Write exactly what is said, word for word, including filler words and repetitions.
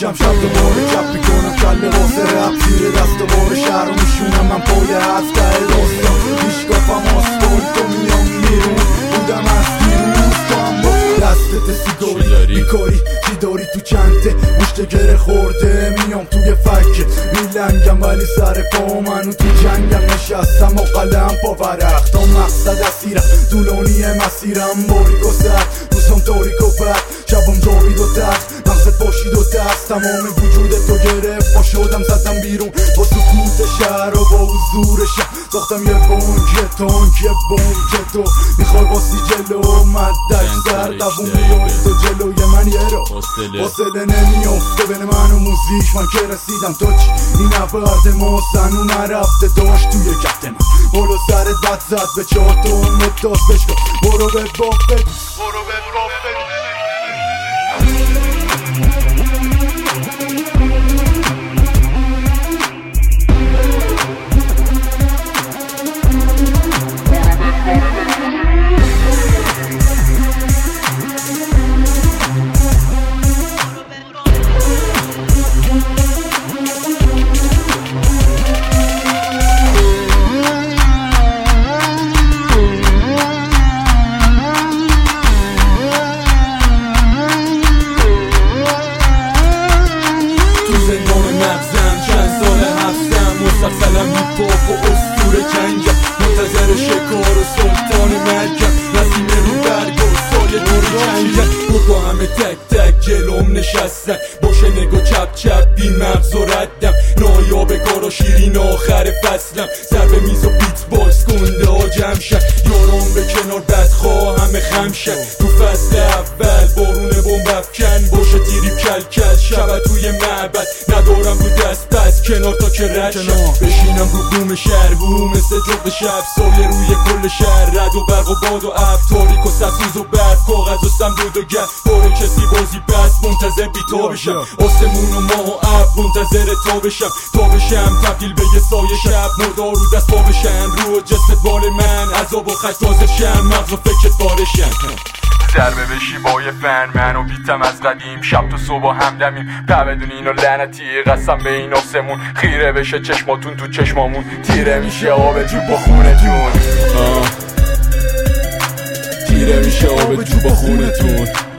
میشم شب دوباره چپ میکنم کله واسه رپ زیر دست دوباره شهر رو میشونم من پای هفته داستان میشکافم آسفالت تو میام میرون بودم از دیروز تو هم با دستت سیگاری بیکاری چی داری تو چنته مشت گره خورده میام توی فکه میلنگم ولی سر پا منو تو جنگم نشستم و قلم پا ورخت تا مقصد اسیرم طولانی مسیرم باریک و سرد روزم تاریک و بد شبم جاوید و تخت مغزت باشید و دست تمام وجودت تو گرفت پا شدم زدم بیرون با سکوت شهر و با حضور شهر ساختم یه بانک تانک یه بانک تو میخوای باسی جلو مدک سر دوون بیاری تو جلوی من یه رو فاصله نمیافته بین من و موزیک من که رسیدم تو چی این نبرد ما سنو نرفته داشت توی کفت من بالا سرت بد زد به چهاتون مداز بشکا برو به باق بدوز برو به باق بدوز مسلسلم هیپاپ و اسطوره جنگم منتظر شکار و سلطان مرگم نسیم رو برگ و سایه دور جنگم با همه تک تک جلوم نشستن باشه نگاه چپ چپ بی مغز و ردم نایاب کارا شیرین آخر فصلم سر به میز و بیت باکس کنده ها جمع شن یارام به کنار بدخواه همه خم شن تو فصل اول بارونه بمب افکن باشه تیریب کل کل شب توی معبد ندارم رو دست پس کنار تا که رد شم بشینم رو بوم شهر بوم مثل جغد شب سایه روی کل شهر رد و برق و باد و اب تاریک و سبزیز و برد کاغذ و سمدود و گرد باره کسی بازی بس منتظر بیتا بشم آسمون و ماه و اب منتظر تا بشم تا بشم تبدیل به یه سایه شب مردار رو دست پا بشن رو جست بال من عذاب و خط تازه شم مغز و فکرت بارشم ضربه بشی با یه فن من و بیتم از قدیم شب تو صبح همدمیم تا بدون اینو لعنتی قسم به این آسمون خیره بشه چشماتون تو چشمامون تیره میشه آب جو با خونتون تیره میشه آب جو با خونتون